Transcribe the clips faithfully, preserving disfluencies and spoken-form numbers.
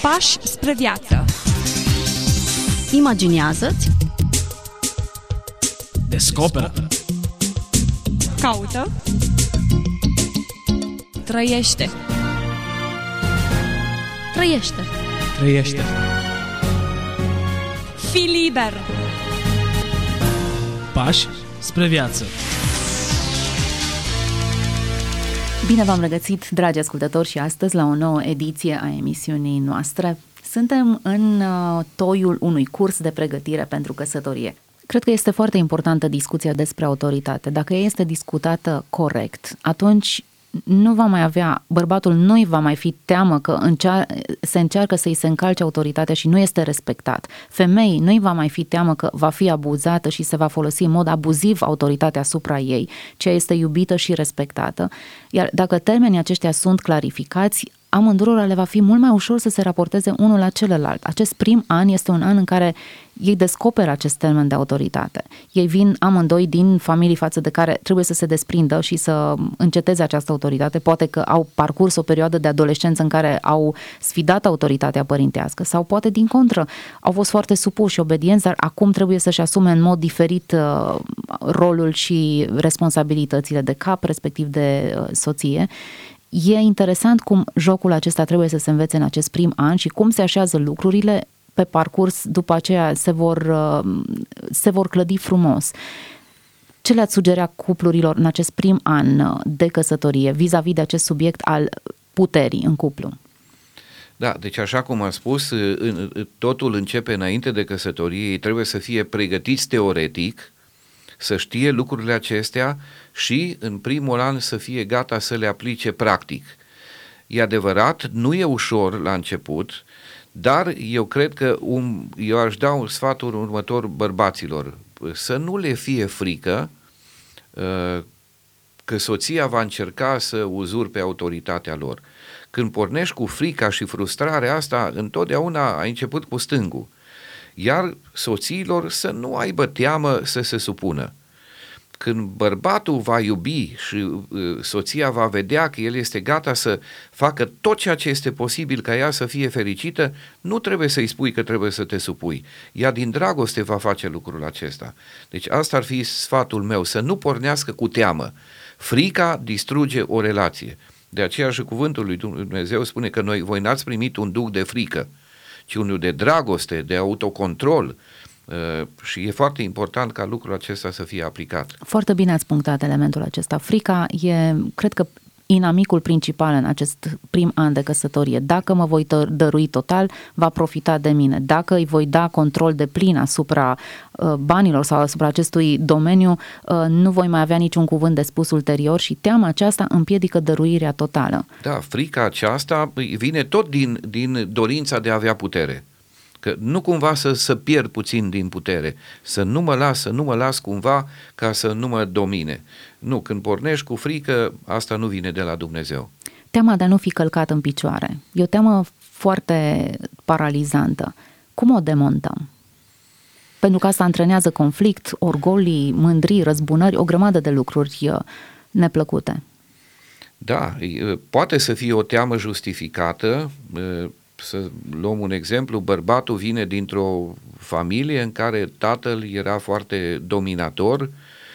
Pași spre viață. Imaginează-ți, descoperă, Caută, trăiește. trăiește. trăiește. Fii liber. Pași spre viață. Bine v-am regăsit, dragi ascultători, și astăzi la o nouă ediție a emisiunii noastre. Suntem în uh, toiul unui curs de pregătire pentru căsătorie. Cred că este foarte importantă discuția despre autoritate. Dacă ea este discutată corect, atunci nu va mai avea, bărbatul nu îi va mai fi teamă că încear, se încearcă să-i se încalce autoritatea și nu este respectat. Femeii nu îi va mai fi teamă că va fi abuzată și se va folosi în mod abuziv autoritatea asupra ei, ci este iubită și respectată. Iar dacă termenii aceștia sunt clarificați, amândurora le va fi mult mai ușor să se raporteze unul la celălalt. Acest prim an este un an în care ei descoperă acest termen de autoritate. Ei vin amândoi din familii față de care trebuie să se desprindă și să înceteze această autoritate. Poate că au parcurs o perioadă de adolescență în care au sfidat autoritatea părintească sau poate din contră au fost foarte supuși și obedienți, dar acum trebuie să-și asume în mod diferit uh, rolul și responsabilitățile de cap, respectiv de uh, soție. E interesant cum jocul acesta trebuie să se învețe în acest prim an și cum se așează lucrurile pe parcurs, după aceea se vor, se vor clădi frumos. Ce le-ați sugera cuplurilor în acest prim an de căsătorie vis-a-vis de acest subiect al puterii în cuplu? Da, deci așa cum am spus, totul începe înainte de căsătorie, ei trebuie să fie pregătiți teoretic, să știe lucrurile acestea și în primul an să fie gata să le aplice practic. E adevărat, nu e ușor la început, dar eu cred că um, eu aș da un sfatul următor bărbaților, să nu le fie frică uh, că soția va încerca să uzurpe autoritatea lor. Când pornești cu frica și frustrarea asta, întotdeauna ai început cu stângul. Iar soțiilor să nu aibă teamă să se supună. Când bărbatul va iubi și uh, soția va vedea că el este gata să facă tot ceea ce este posibil ca ea să fie fericită, nu trebuie să-i spui că trebuie să te supui. Ea din dragoste va face lucrul acesta. Deci asta ar fi sfatul meu, să nu pornească cu teamă. Frica distruge o relație. De aceea și cuvântul lui Dumnezeu spune că noi, voi n-ați primit un duh de frică, ci unul de dragoste, de autocontrol, uh, și e foarte important ca lucrul acesta să fie aplicat. Foarte bine ați punctat elementul acesta. Frica e, cred că, inamicul principal în acest prim an de căsătorie. Dacă mă voi dărui total, va profita de mine. Dacă îi voi da control de plin asupra uh, banilor sau asupra acestui domeniu, uh, nu voi mai avea niciun cuvânt de spus ulterior și teama aceasta împiedică dăruirea totală. Da, frica aceasta vine tot din, din dorința de a avea putere. Că nu cumva să, să pierd puțin din putere, să nu mă las, să nu mă las cumva ca să nu mă domine. Nu, când pornești cu frică, asta nu vine de la Dumnezeu. Teama de a nu fi călcat în picioare e o teamă foarte paralizantă. Cum o demontăm? Pentru că asta antrenează conflict, orgolii, mândrii, răzbunări, o grămadă de lucruri neplăcute. Da, poate să fie o teamă justificată. Să luăm un exemplu, bărbatul vine dintr-o familie în care tatăl era foarte dominator,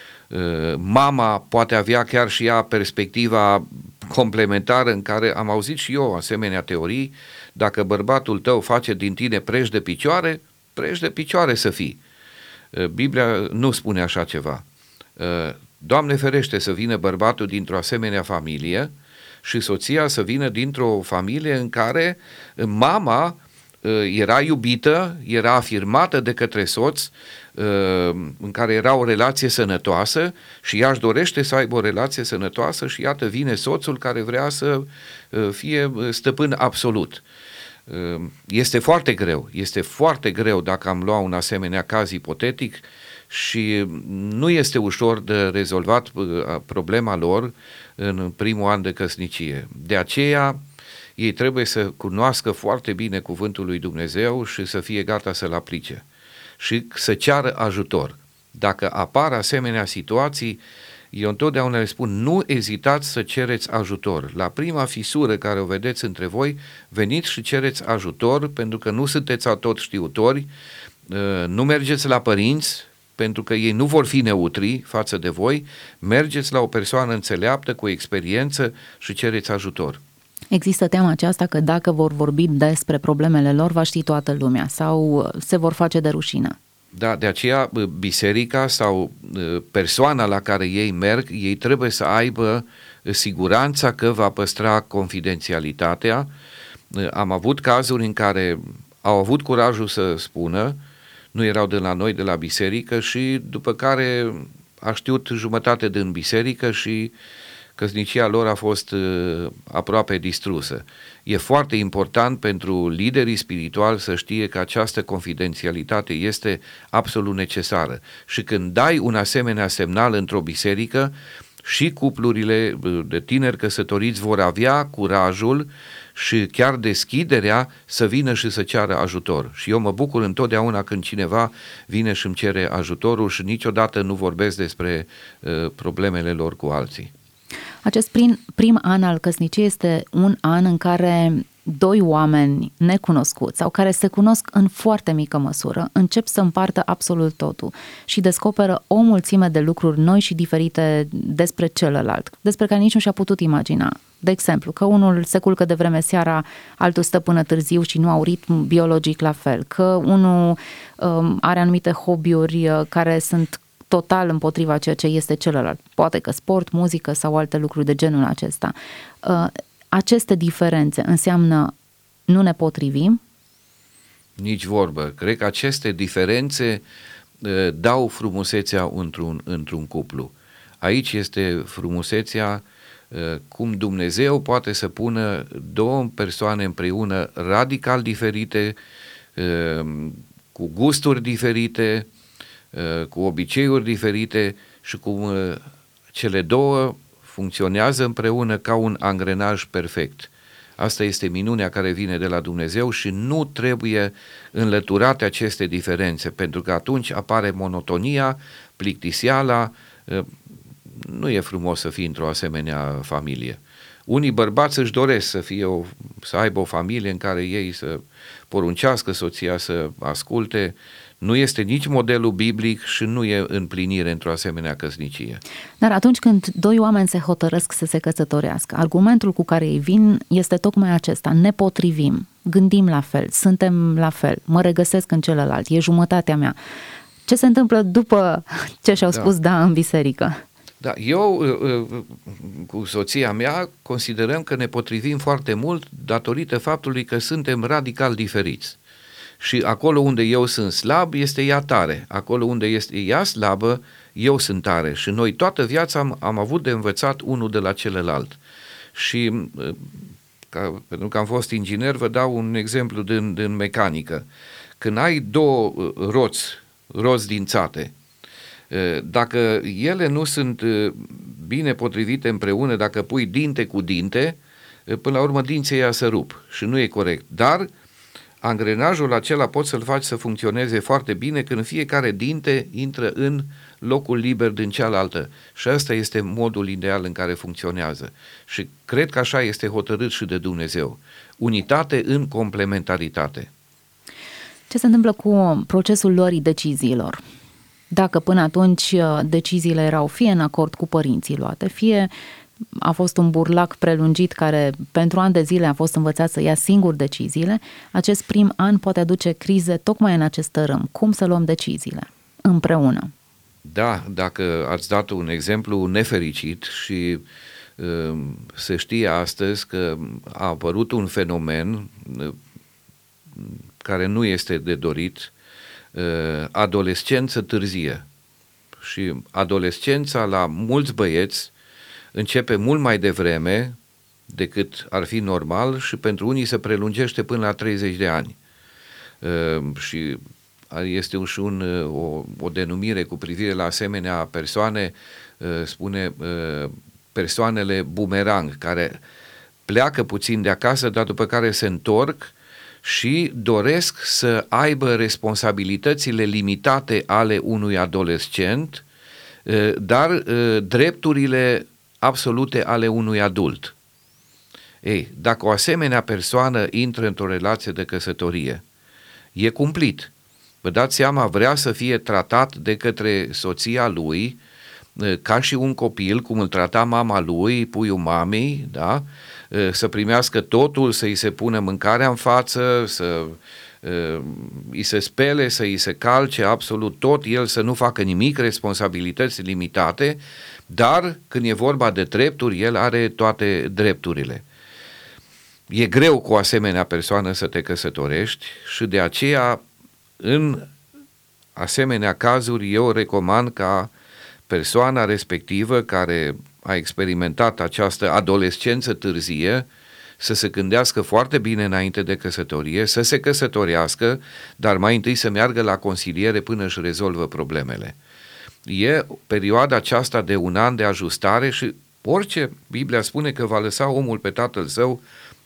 mama poate avea chiar și ea perspectiva complementară în care am auzit și eu asemenea teorii, dacă bărbatul tău face din tine preș de picioare, preș de picioare să fii. Biblia nu spune așa ceva. Doamne ferește să vină bărbatul dintr-o asemenea familie și soția să vină dintr-o familie în care mama era iubită, era afirmată de către soț, în care era o relație sănătoasă și ea își dorește să aibă o relație sănătoasă și iată vine soțul care vrea să fie stăpân absolut. Este foarte greu, este foarte greu dacă am luat un asemenea caz ipotetic și nu este ușor de rezolvat problema lor în primul an de căsnicie. De aceea ei trebuie să cunoască foarte bine cuvântul lui Dumnezeu și să fie gata să-l aplice și să ceară ajutor. Dacă apar asemenea situații, eu întotdeauna le spun, nu ezitați să cereți ajutor. La prima fisură care o vedeți între voi, veniți și cereți ajutor, pentru că nu sunteți tot știutori, nu mergeți la părinți, pentru că ei nu vor fi neutri față de voi, mergeți la o persoană înțeleaptă, cu experiență și cereți ajutor. Există teama aceasta că dacă vor vorbi despre problemele lor, va ști toată lumea sau se vor face de rușină. Da, de aceea biserica sau persoana la care ei merg, ei trebuie să aibă siguranța că va păstra confidențialitatea. Am avut cazuri în care au avut curajul să spună, nu erau de la noi, de la biserică, și după care a știut jumătate din biserică și căsnicia lor a fost uh, aproape distrusă. E foarte important pentru liderii spirituali să știe că această confidențialitate este absolut necesară. Și când dai un asemenea semnal într-o biserică, și cuplurile de tineri căsătoriți vor avea curajul și chiar deschiderea să vină și să ceară ajutor. Și eu mă bucur întotdeauna când cineva vine și îmi cere ajutorul și niciodată nu vorbesc despre uh, problemele lor cu alții. Acest prim, prim an al căsniciei este un an în care doi oameni necunoscuți sau care se cunosc în foarte mică măsură încep să împartă absolut totul și descoperă o mulțime de lucruri noi și diferite despre celălalt, despre care nici nu și-a putut imagina. De exemplu, că unul se culcă de vreme seara, altul stă până târziu și nu au ritm biologic la fel, că unul um, are anumite hobby-uri uh, care sunt total împotriva ceea ce este celălalt. Poate că sport, muzică sau alte lucruri de genul acesta. Uh, aceste diferențe înseamnă nu ne potrivim? Nici vorbă. Cred că aceste diferențe uh, dau frumusețea într-un, într-un cuplu. Aici este frumusețea uh, cum Dumnezeu poate să pună două persoane împreună radical diferite, uh, cu gusturi diferite, cu obiceiuri diferite și cum cele două funcționează împreună ca un angrenaj perfect. Asta este minunea care vine de la Dumnezeu și nu trebuie înlăturate aceste diferențe, pentru că atunci apare monotonia, plictiseala, nu e frumos să fii într-o asemenea familie. Unii bărbați își doresc să, fie o, să aibă o familie în care ei să poruncească soția să asculte. Nu este nici modelul biblic și nu e împlinire într-o asemenea căsnicie. Dar atunci când doi oameni se hotărăsc să se căsătorească, argumentul cu care ei vin este tocmai acesta: ne potrivim, gândim la fel, suntem la fel, mă regăsesc în celălalt, e jumătatea mea. Ce se întâmplă după ce și-au da. spus da în biserică? Da, eu cu soția mea considerăm că ne potrivim foarte mult datorită faptului că suntem radical diferiți. Și acolo unde eu sunt slab, este ea tare. Acolo unde este ea slabă, eu sunt tare. Și noi toată viața am, am avut de învățat unul de la celălalt. Și ca, pentru că am fost inginer, vă dau un exemplu din, din mecanică. Când ai două roți, roți dințate, dacă ele nu sunt bine potrivite împreună, dacă pui dinte cu dinte, până la urmă dinții ăia se rup și nu e corect. Dar angrenajul acela poți să-l faci să funcționeze foarte bine când fiecare dinte intră în locul liber din cealaltă. Și ăsta este modul ideal în care funcționează. Și cred că așa este hotărât și de Dumnezeu. Unitate în complementaritate. Ce se întâmplă cu procesul luării deciziilor? Dacă până atunci deciziile erau fie în acord cu părinții luate, fie a fost un burlac prelungit care pentru ani de zile a fost învățat să ia singur deciziile, acest prim an poate aduce crize tocmai în acest tărâm. Cum să luăm deciziile împreună? Da, dacă ați dat un exemplu nefericit și uh, se știe astăzi că a apărut un fenomen uh, care nu este de dorit, uh, adolescență târzie. Și adolescența la mulți băieți începe mult mai devreme decât ar fi normal și pentru unii se prelungește până la treizeci de ani. Uh, și este și un, o, o denumire cu privire la asemenea persoane, uh, spune uh, persoanele bumerang, care pleacă puțin de acasă, dar după care se întorc și doresc să aibă responsabilitățile limitate ale unui adolescent dar drepturile absolute ale unui adult. Ei, dacă o asemenea persoană intră într-o relație de căsătorie, e cumplit. Vă dați seama, vrea să fie tratat de către soția lui ca și un copil, cum îl trata mama lui, puiul mamei, da? Să primească totul, să îi se pună mâncarea în față, să îi se spele, să îi se calce absolut tot, el să nu facă nimic, responsabilități limitate, dar când e vorba de drepturi, el are toate drepturile. E greu cu o asemenea persoană să te căsătorești și de aceea, în asemenea cazuri, eu recomand ca persoana respectivă care a experimentat această adolescență târzie să se gândească foarte bine înainte de căsătorie, să se căsătorească, dar mai întâi să meargă la consiliere până își rezolvă problemele. E perioada aceasta de un an de ajustare și orice, Biblia spune că va lăsa omul pe tatăl său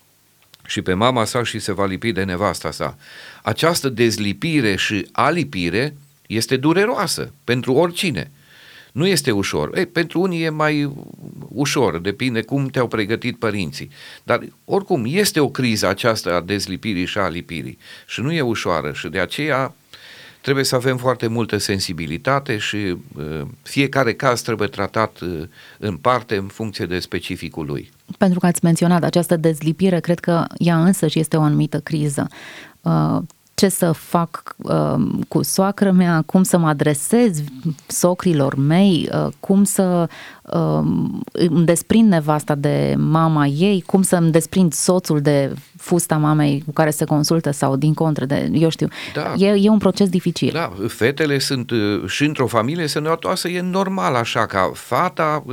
și pe mama sa și se va lipi de nevasta sa. Această dezlipire și alipire este dureroasă pentru oricine. Nu este ușor. Ei, pentru unii e mai ușor, depinde cum te-au pregătit părinții. Dar oricum este o criză aceasta a dezlipirii și a alipirii și nu e ușoară și de aceea trebuie să avem foarte multă sensibilitate și uh, fiecare caz trebuie tratat uh, în parte în funcție de specificul lui. Pentru că ați menționat această dezlipire, cred că ea însăși este o anumită criză. Uh, ce să fac uh, cu soacră mea, cum să mă adresez socrilor mei, uh, cum să uh, îmi desprind nevasta de mama ei, cum să îmi desprind soțul de fusta mamei cu care se consultă sau din contră, de, eu știu, da. e, e un proces dificil. Da, fetele sunt și într-o familie sănătoasă, e normal așa ca fata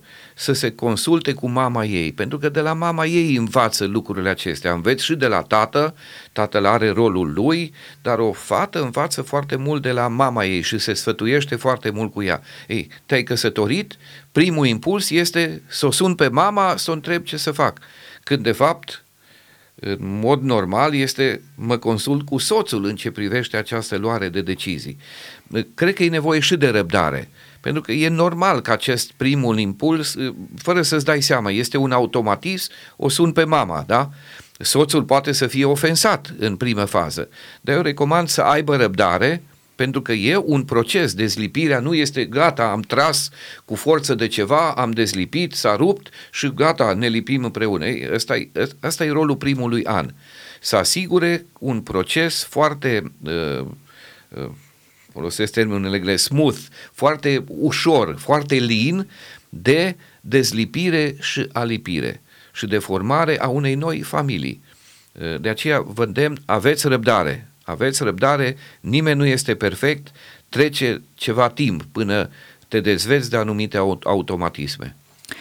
să se consulte cu mama ei, pentru că de la mama ei învață lucrurile acestea, înveți și de la tată, tatăl are rolul lui, dar o fată învață foarte mult de la mama ei și se sfătuiește foarte mult cu ea. Ei, te-ai căsătorit, primul impuls este să o sun pe mama, să o întreb ce să fac, când de fapt în mod normal este mă consult cu soțul în ce privește această luare de decizii. Cred că e nevoie și de răbdare, pentru că e normal că acest primul impuls, fără să-ți dai seama, este un automatism, o sun pe mama, da? Soțul poate să fie ofensat în primă fază, dar eu recomand să aibă răbdare, pentru că e un proces, dezlipirea nu este gata, am tras cu forță de ceva, am dezlipit, s-a rupt și gata, ne lipim împreună. Ei, ăsta, e, ăsta e rolul primului an. Să asigure un proces foarte, uh, uh, folosesc termenul în engleză, smooth, foarte ușor, foarte lean de dezlipire și alipire și de formare a unei noi familii. Uh, de aceea vă îndemn, aveți răbdare. Aveți răbdare, nimeni nu este perfect, trece ceva timp până te dezveți de anumite automatisme.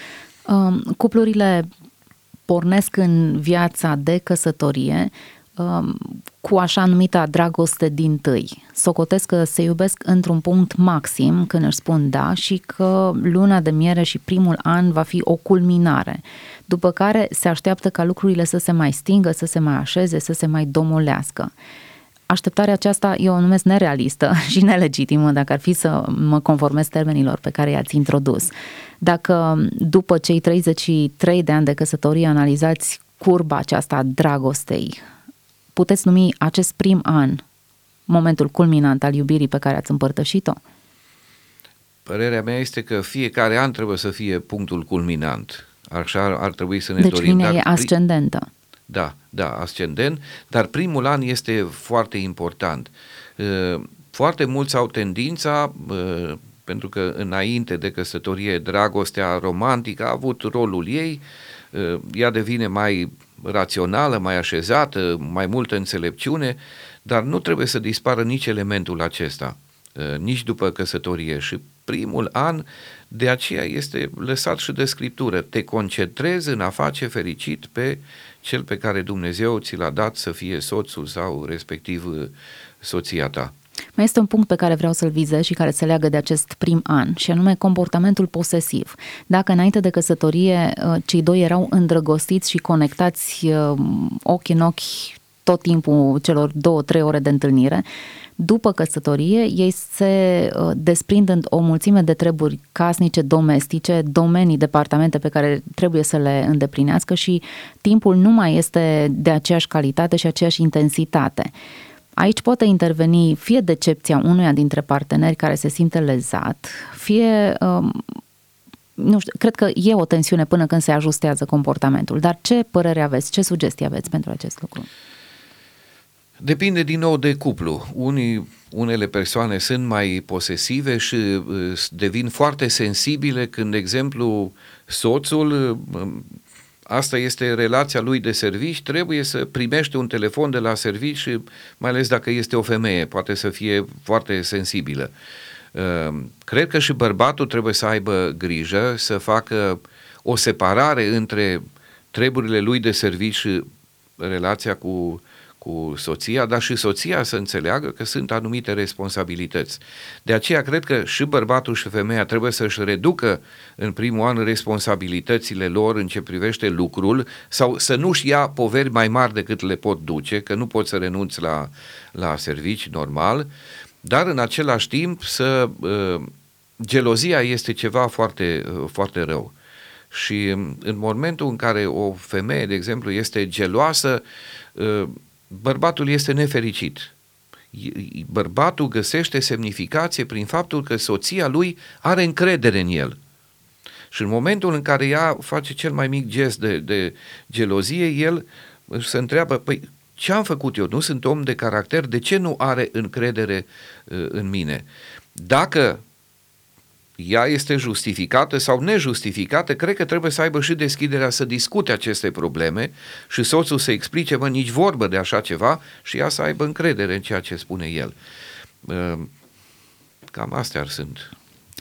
Um, cuplurile pornesc în viața de căsătorie um, cu așa numita dragoste dintâi. Socotesc că se iubesc într-un punct maxim când își spun da și că luna de miere și primul an va fi o culminare, după care se așteaptă ca lucrurile să se mai stingă, să se mai așeze, să se mai domolească. Așteptarea aceasta eu o numesc nerealistă și nelegitimă dacă ar fi să mă conformez termenilor pe care i-ați introdus. Dacă după cei treizeci și trei de ani de căsătorie analizați curba aceasta a dragostei, puteți numi acest prim an momentul culminant al iubirii pe care ați împărtășit-o? Părerea mea este că fiecare an trebuie să fie punctul culminant. Așa ar trebui să ne deci dorim. Deci linia e ascendentă. Da, da, ascendent, dar primul an este foarte important. Foarte mulți au tendința, pentru că înainte de căsătorie dragostea romantică a avut rolul ei, ea devine mai rațională, mai așezată, mai multă înțelepciune, dar nu trebuie să dispară nici elementul acesta, nici după căsătorie. Și primul an de aceea este lăsat și de Scriptură. Te concentrezi în a face fericit pe cel pe care Dumnezeu ți l-a dat să fie soțul sau respectiv soția ta. Mai este un punct pe care vreau să-l vizez și care se leagă de acest prim an, și anume comportamentul posesiv. Dacă înainte de căsătorie cei doi erau îndrăgostiți și conectați ochi în ochi tot timpul celor două, trei ore de întâlnire. După căsătorie, ei se uh, desprind în o mulțime de treburi casnice, domestice, domenii, departamente pe care trebuie să le îndeplinească și timpul nu mai este de aceeași calitate și aceeași intensitate. Aici poate interveni fie decepția unuia dintre parteneri care se simte lezat, fie, um, nu știu, cred că e o tensiune până când se ajustează comportamentul. Dar ce părere aveți, ce sugestii aveți pentru acest lucru? Depinde din nou de cuplu. Unii, unele persoane sunt mai posesive și uh, devin foarte sensibile când, de exemplu, soțul, uh, asta este relația lui de servici, trebuie să primește un telefon de la servici și mai ales dacă este o femeie, poate să fie foarte sensibilă. Uh, cred că și bărbatul trebuie să aibă grijă să facă o separare între treburile lui de servici și relația cu cu soția, dar și soția să înțeleagă că sunt anumite responsabilități. De aceea cred că și bărbatul și femeia trebuie să-și reducă în primul an responsabilitățile lor în ce privește lucrul sau să nu-și ia poveri mai mari decât le pot duce, că nu pot să renunți la, la servici normal, dar în același timp să uh, gelozia este ceva foarte, uh, foarte rău. Și în momentul în care o femeie, de exemplu, este geloasă, uh, bărbatul este nefericit. Bărbatul găsește semnificație prin faptul că soția lui are încredere în el. Și în momentul în care ea face cel mai mic gest de, de gelozie, el se întreabă, păi ce am făcut eu? Nu sunt om de caracter? De ce nu are încredere uh, în mine? Dacă ea este justificată sau nejustificată, cred că trebuie să aibă și deschiderea să discute aceste probleme și soțul să explice, mă, nici vorbă de așa ceva și ea să aibă încredere în ceea ce spune el. Cam astea sunt.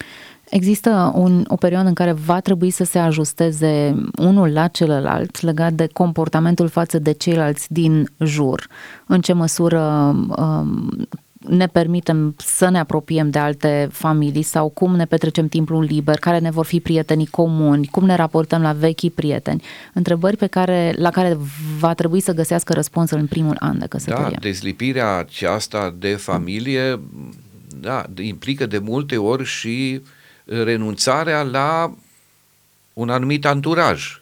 Există un, o perioadă în care va trebui să se ajusteze unul la celălalt legat de comportamentul față de ceilalți din jur. În ce măsură um, ne permitem să ne apropiem de alte familii sau cum ne petrecem timpul liber, care ne vor fi prietenii comuni, cum ne raportăm la vechii prieteni. Întrebări pe care, la care va trebui să găsească răspunsul în primul an de căsătorie. Da, dezlipirea aceasta de familie da, implică de multe ori și renunțarea la un anumit anturaj.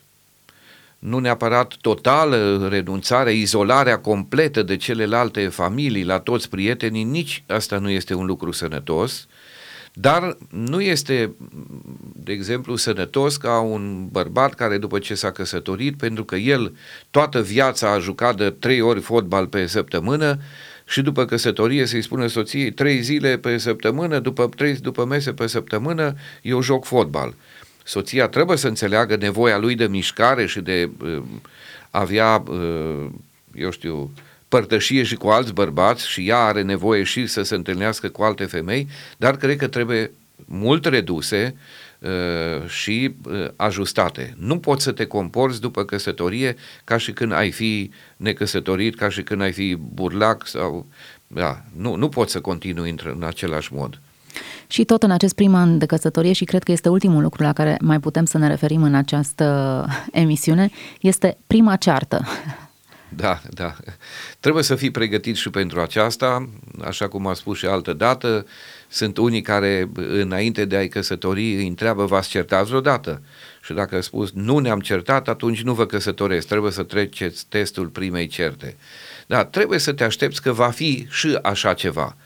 Nu neapărat totală renunțare, izolarea completă de celelalte familii, la toți prietenii, nici asta nu este un lucru sănătos, dar nu este, de exemplu, sănătos ca un bărbat care după ce s-a căsătorit, pentru că el toată viața a jucat de trei ori fotbal pe săptămână și după căsătorie să-i spună soției trei zile pe săptămână, după trei după mese pe săptămână, eu joc fotbal. Soția trebuie să înțeleagă nevoia lui de mișcare și de uh, avea, uh, eu știu, părtășie și cu alți bărbați și ea are nevoie și să se întâlnească cu alte femei, dar cred că trebuie mult reduse uh, și uh, ajustate. Nu poți să te comporți după căsătorie ca și când ai fi necăsătorit, ca și când ai fi burlac sau... Da, nu, nu poți să continui în, în același mod. Și tot în acest prim an de căsătorie, și cred că este ultimul lucru la care mai putem să ne referim în această emisiune, este prima ceartă. Da, da. Trebuie să fii pregătit și pentru aceasta, așa cum a spus și altă dată. Sunt unii care, înainte de a-i căsători, îi întreabă, v-ați certat vreodată? Și dacă a spus, nu ne-am certat, atunci nu vă căsătoresc, trebuie să treceți testul primei certe. Da, trebuie să te aștepți că va fi și așa ceva.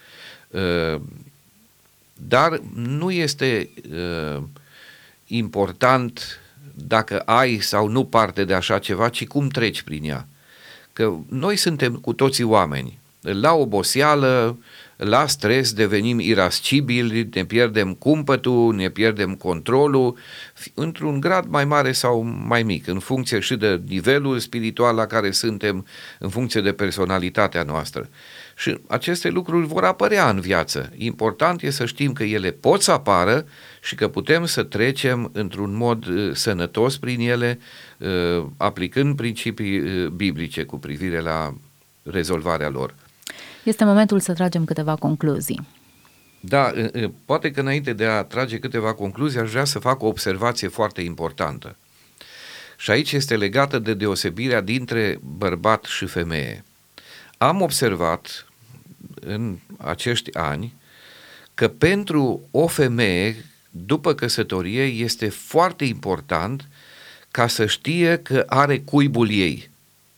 Dar nu este uh, important dacă ai sau nu parte de așa ceva, ci cum treci prin ea. Că noi suntem cu toții oameni. La oboseală, la stres devenim irascibili, ne pierdem cumpătul, ne pierdem controlul, într-un grad mai mare sau mai mic, în funcție și de nivelul spiritual la care suntem, în funcție de personalitatea noastră. Și aceste lucruri vor apărea în viață. Important e să știm că ele pot să apară și că putem să trecem într-un mod uh, sănătos prin ele, uh, aplicând principii uh, biblice cu privire la rezolvarea lor. Este momentul să tragem câteva concluzii. Da, uh, uh, poate că înainte de a trage câteva concluzii, aș vrea să fac o observație foarte importantă. Și aici este legată de deosebirea dintre bărbat și femeie. am observat în acești ani că pentru o femeie, după căsătorie, este foarte important ca să știe că are cuibul ei.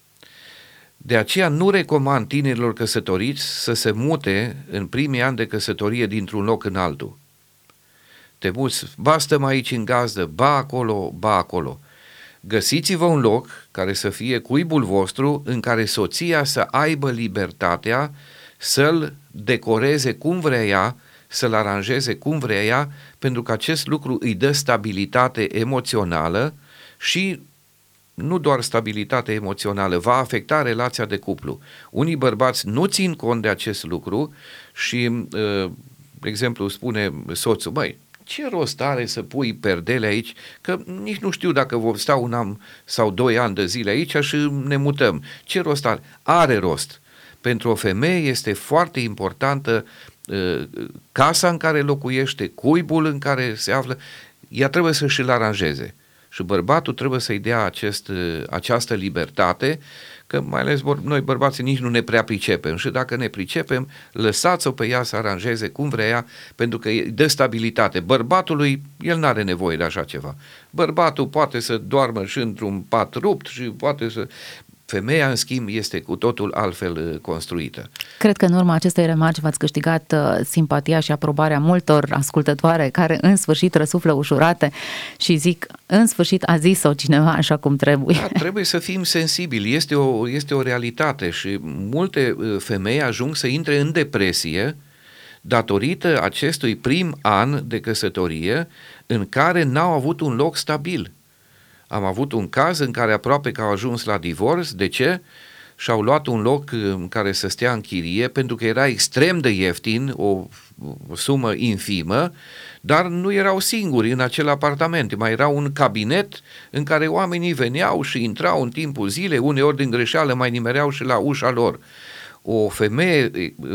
De aceea nu recomand tinerilor căsătoriți să se mute în primii ani de căsătorie dintr-un loc în altul. Te muți, ba stăm aici în gazdă, ba acolo, ba acolo. Găsiți-vă un loc care să fie cuibul vostru, în care soția să aibă libertatea să-l decoreze cum vrea ea, să-l aranjeze cum vrea ea, pentru că acest lucru îi dă stabilitate emoțională și nu doar stabilitate emoțională, va afecta relația de cuplu. Unii bărbați nu țin cont de acest lucru și, de exemplu, spune soțul, băi, ce rost are să pui perdele aici, că nici nu știu dacă vom sta un an sau doi ani de zile aici și ne mutăm. Ce rost are? Are rost. Pentru o femeie este foarte importantă uh, casa în care locuiește, cuibul în care se află, ea trebuie să și-l aranjeze. Și bărbatul trebuie să-i dea acest, uh, această libertate, că mai ales noi bărbații nici nu ne prea pricepem și dacă ne pricepem, lăsați-o pe ea să aranjeze cum vrea ea, pentru că îi dă stabilitate. Bărbatului, el n-are nevoie de așa ceva. Bărbatul poate să doarmă și într-un pat rupt și poate să... Femeia, în schimb, este cu totul altfel construită. Cred că în urma acestei remarci v-ați câștigat uh, simpatia și aprobarea multor ascultătoare care în sfârșit răsuflă ușurate și zic, în sfârșit a zis-o cineva așa cum trebuie. Da, trebuie să fim sensibili, este o, este o realitate și multe femei ajung să intre în depresie datorită acestui prim an de căsătorie în care n-au avut un loc stabil. Am avut un caz în care aproape că au ajuns la divorț. De ce? Și-au luat un loc în care să stea în chirie pentru că era extrem de ieftin, o, o sumă infimă, dar nu erau singuri în acel apartament. Mai era un cabinet în care oamenii veneau și intrau în timpul zilei, uneori din greșeală mai nimereau și la ușa lor. O femeie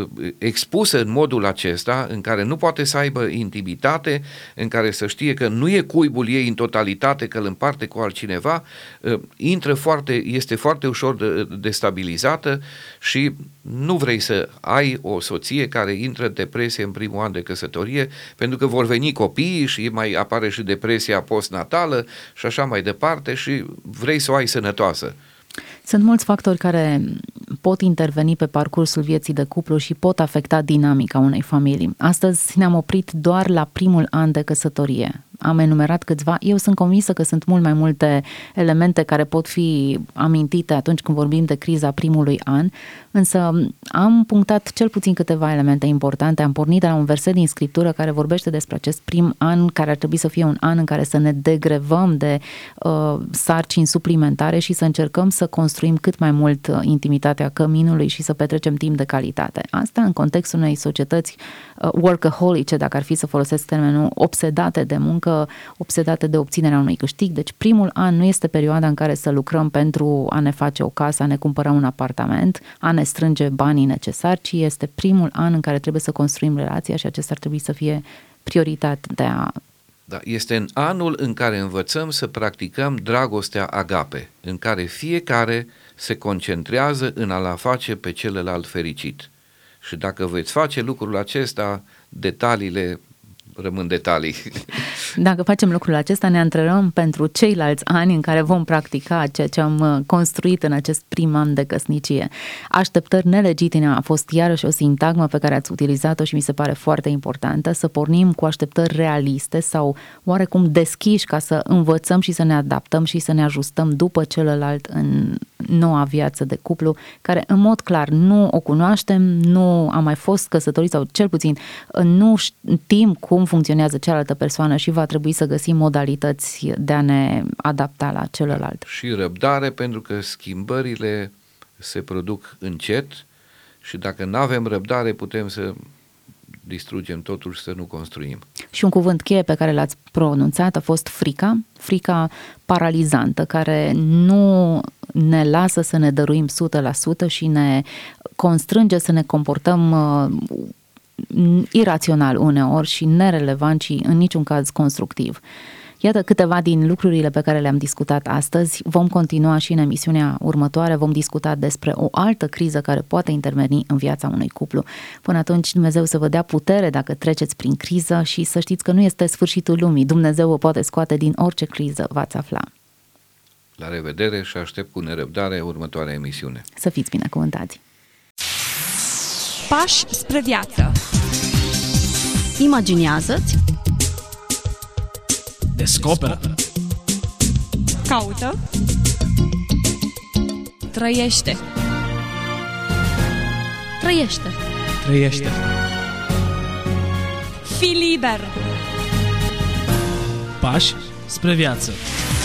expusă în modul acesta, în care nu poate să aibă intimitate, în care să știe că nu e cuibul ei în totalitate, că îl împarte cu altcineva, intră foarte, este foarte ușor destabilizată și nu vrei să ai o soție care intră în depresie în primul an de căsătorie, pentru că vor veni copiii și mai apare și depresia postnatală și așa mai departe și vrei să o ai sănătoasă. Sunt mulți factori care pot interveni pe parcursul vieții de cuplu și pot afecta dinamica unei familii. Astăzi ne-am oprit doar la primul an de căsătorie. Am enumerat câțiva, eu sunt convinsă că sunt mult mai multe elemente care pot fi amintite atunci când vorbim de criza primului an, însă am punctat cel puțin câteva elemente importante, am pornit de la un verset din Scriptură care vorbește despre acest prim an, care ar trebui să fie un an în care să ne degrevăm de uh, sarcini suplimentare și să încercăm să construim cât mai mult uh, intimitatea căminului și să petrecem timp de calitate. Asta în contextul unei societăți uh, workaholice, dacă ar fi să folosesc termenul, obsedate de muncă, obsedate de obținerea unui câștig. Deci primul an nu este perioada în care să lucrăm pentru a ne face o casă, a ne cumpăra un apartament, a ne strânge banii necesari, ci este primul an în care trebuie să construim relația și acesta ar trebui să fie prioritatea. Da, este în anul în care învățăm să practicăm dragostea agape, în care fiecare se concentrează în a-l face pe celălalt fericit. Și dacă veți face lucrul acesta, detaliile rămân detalii. Dacă facem lucrul acesta, ne antrenăm pentru ceilalți ani în care vom practica ceea ce am construit în acest prim an de căsnicie. Așteptări nelegitime a fost iarăși o sintagmă pe care ați utilizat-o și mi se pare foarte importantă, să pornim cu așteptări realiste sau oarecum deschiși ca să învățăm și să ne adaptăm și să ne ajustăm după celălalt în noua viață de cuplu, care în mod clar nu o cunoaștem, nu am mai fost căsătoriți sau cel puțin nu știm cum funcționează cealaltă persoană și va trebui să găsim modalități de a ne adapta la celălalt. Și răbdare, pentru că schimbările se produc încet și dacă nu avem răbdare putem să distrugem totul și să nu construim. Și un cuvânt cheie pe care l-ați pronunțat a fost frica, frica paralizantă, care nu ne lasă să ne dăruim o sută la sută și ne constrânge să ne comportăm uh, irațional uneori și nerelevant și în niciun caz constructiv. Iată câteva din lucrurile pe care le-am discutat astăzi. Vom continua și în emisiunea următoare, vom discuta despre o altă criză care poate interveni în viața unui cuplu. Până atunci, Dumnezeu să vă dea putere dacă treceți prin criză și să știți că nu este sfârșitul lumii. Dumnezeu vă poate scoate din orice criză v-ați afla. La revedere și aștept cu nerăbdare următoarea emisiune. Să fiți binecuvântați! Pași spre viață. Imaginează-ți, Descoperă. Caută. Trăiește. trăiește. Trăiește. Fii liber. Pași spre viață.